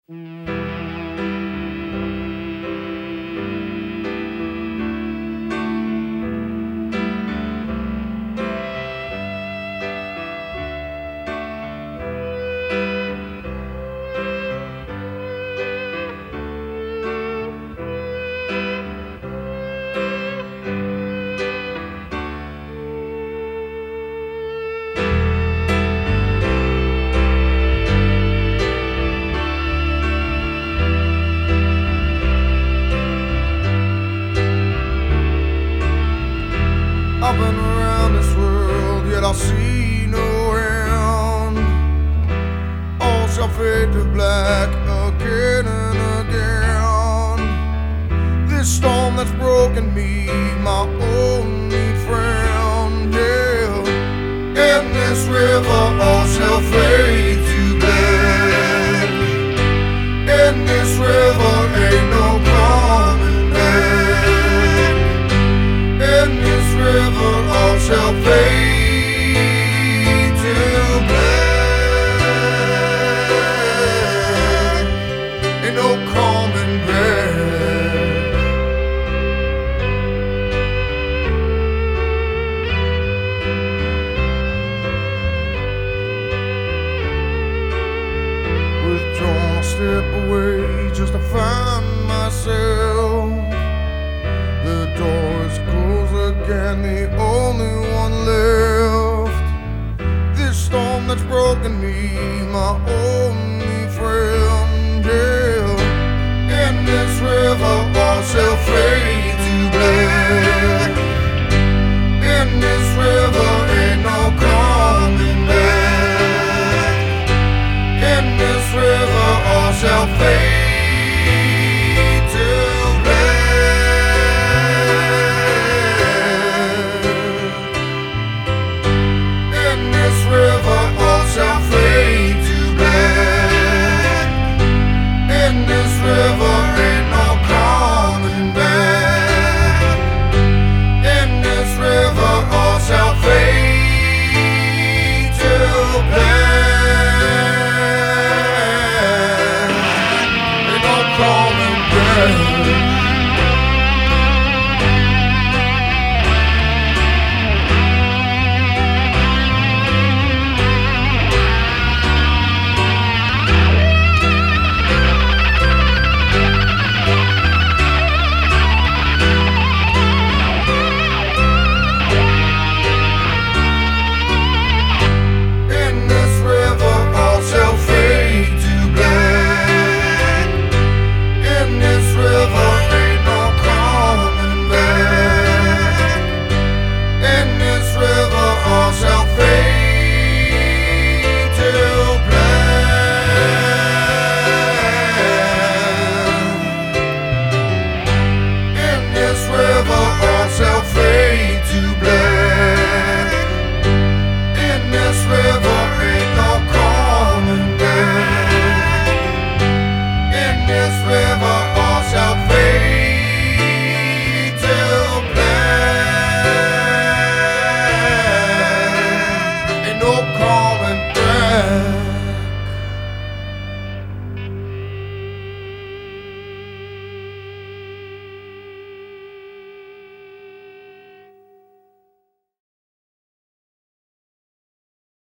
I've been around this world, yet I see no end. All shall fade to black again and again. This storm that's broken me, my only friend, yeah. In this river all shall fade to black. In this river ain't no coming back. In this river all shall fade to black. Ain't no coming back. Withdrawn, I step away just to find myself. The door is closed again, the only one left. This storm that's broken me, my only friend, yeah. In this river all shall fade to black. In this river ain't no coming back. In this river all shall fade to black. In this river all shall fade to black. In this river ain't no coming back. In this river all shall fade to black. Ain't no coming back.